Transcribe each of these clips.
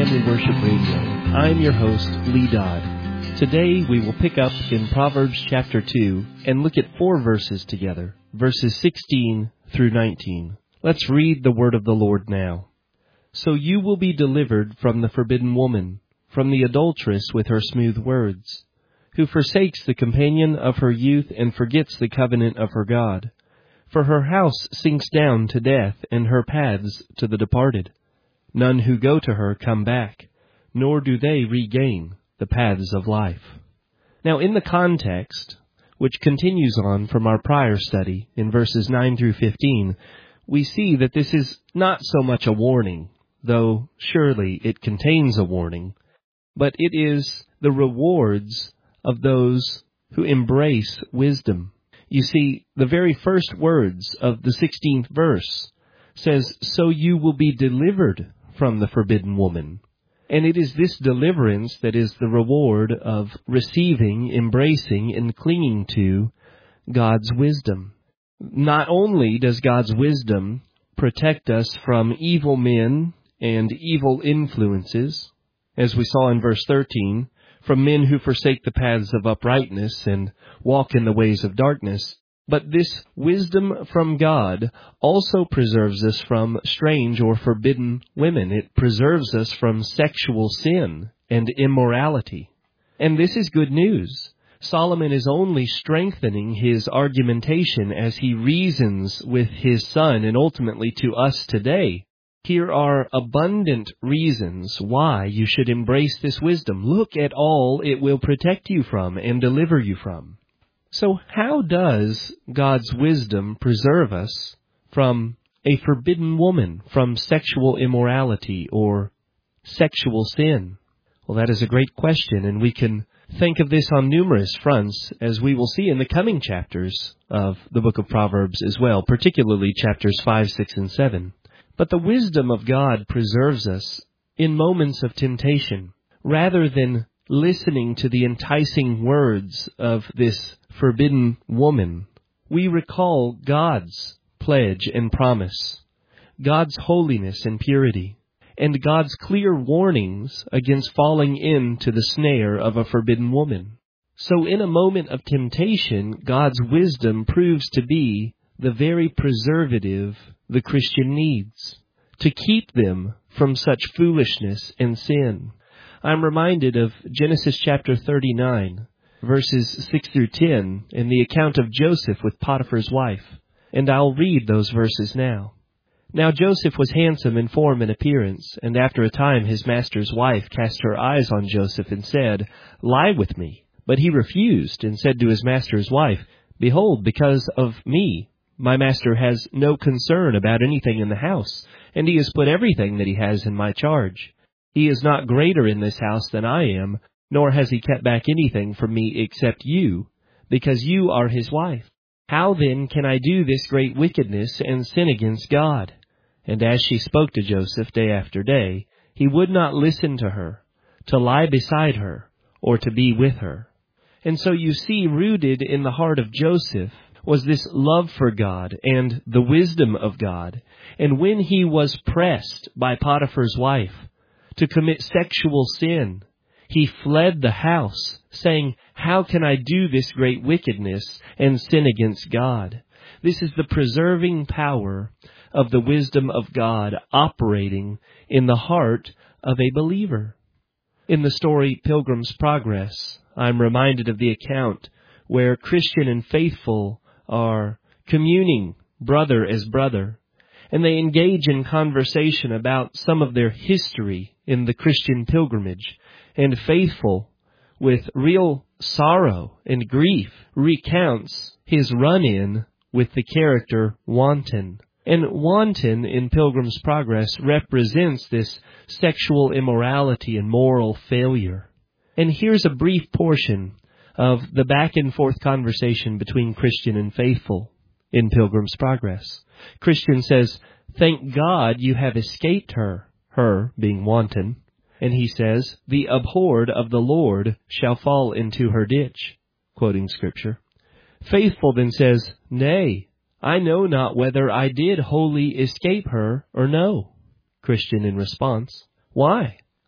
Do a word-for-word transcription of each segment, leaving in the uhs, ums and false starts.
Family Worship Radio. I'm your host, Lee Dodd. Today we will pick up in Proverbs chapter two and look at four verses together, verses sixteen through nineteen. Let's read the word of the Lord now. So you will be delivered from the forbidden woman, from the adulteress with her smooth words, who forsakes the companion of her youth and forgets the covenant of her God. For her house sinks down to death, and her paths to the departed. None who go to her come back, nor do they regain the paths of life. Now, in the context, which continues on from our prior study in verses nine through fifteen, we see that this is not so much a warning, though surely it contains a warning, but it is the rewards of those who embrace wisdom. You see, the very first words of the sixteenth verse says, "So you will be delivered from the forbidden woman." And it is this deliverance that is the reward of receiving, embracing, and clinging to God's wisdom. Not only does God's wisdom protect us from evil men and evil influences, as we saw in verse thirteen, from men who forsake the paths of uprightness and walk in the ways of darkness, but this wisdom from God also preserves us from strange or forbidden women. It preserves us from sexual sin and immorality. And this is good news. Solomon is only strengthening his argumentation as he reasons with his son and ultimately to us today. Here are abundant reasons why you should embrace this wisdom. Look at all it will protect you from and deliver you from. So how does God's wisdom preserve us from a forbidden woman, from sexual immorality or sexual sin? Well, that is a great question, and we can think of this on numerous fronts, as we will see in the coming chapters of the book of Proverbs as well, particularly chapters five, six, and seven. But the wisdom of God preserves us in moments of temptation, rather than listening to the enticing words of this forbidden woman. We recall God's pledge and promise, God's holiness and purity, and God's clear warnings against falling into the snare of a forbidden woman. So in a moment of temptation, God's wisdom proves to be the very preservative the Christian needs to keep them from such foolishness and sin. I'm reminded of Genesis chapter thirty-nine, verses six through ten, in the account of Joseph with Potiphar's wife. And I'll read those verses now. Now Joseph was handsome in form and appearance, and after a time his master's wife cast her eyes on Joseph and said, "Lie with me." But he refused and said to his master's wife, "Behold, because of me, my master has no concern about anything in the house, and he has put everything that he has in my charge. He is not greater in this house than I am, nor has he kept back anything from me except you, because you are his wife. How then can I do this great wickedness and sin against God?" And as she spoke to Joseph day after day, he would not listen to her, to lie beside her, or to be with her. And so you see, rooted in the heart of Joseph was this love for God and the wisdom of God. And when he was pressed by Potiphar's wife to commit sexual sin, he fled the house, saying, "How can I do this great wickedness and sin against God?" This is the preserving power of the wisdom of God operating in the heart of a believer. In the story Pilgrim's Progress, I'm reminded of the account where Christian and faithful are communing brother as brother, and they engage in conversation about some of their history in the Christian pilgrimage, and faithful, with real sorrow and grief, recounts his run-in with the character Wanton. And Wanton in Pilgrim's Progress represents this sexual immorality and moral failure. And here's a brief portion of the back and forth conversation between Christian and faithful in Pilgrim's Progress. Christian says, "Thank God you have escaped her," her being Wanton. And he says, "The abhorred of the Lord shall fall into her ditch," quoting Scripture. Faithful then says, "Nay, I know not whether I did wholly escape her or no." Christian in response, "Why?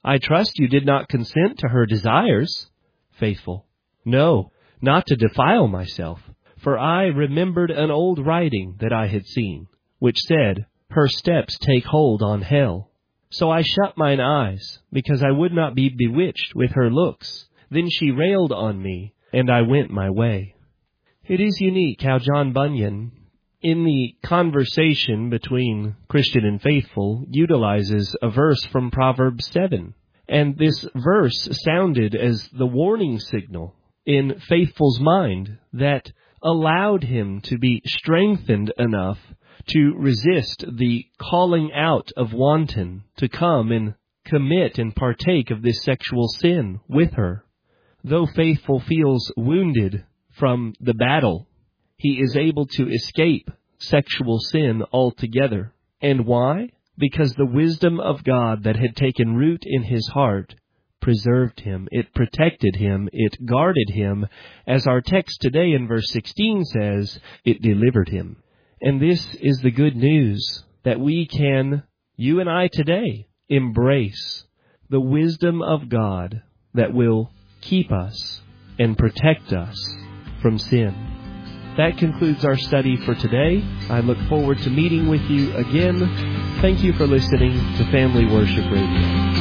I trust you did not consent to her desires. Faithful. No, not to defile myself. For I remembered an old writing that I had seen, which said, her steps take hold on hell. So I shut mine eyes, because I would not be bewitched with her looks. Then she railed on me, and I went my way. It is unique how John Bunyan, in the conversation between Christian and faithful, utilizes a verse from Proverbs seven. And this verse sounded as the warning signal in faithful's mind that allowed him to be strengthened enough to resist the calling out of wanton to come and commit and partake of this sexual sin with her. Though faithful feels wounded from the battle, he is able to escape sexual sin altogether. And why? Because the wisdom of God that had taken root in his heart preserved him. It protected him. It guarded him. As our text today in verse sixteen says, it delivered him. And this is the good news that we can, you and I today, embrace the wisdom of God that will keep us and protect us from sin. That concludes our study for today. I look forward to meeting with you again. Thank you for listening to Family Worship Radio.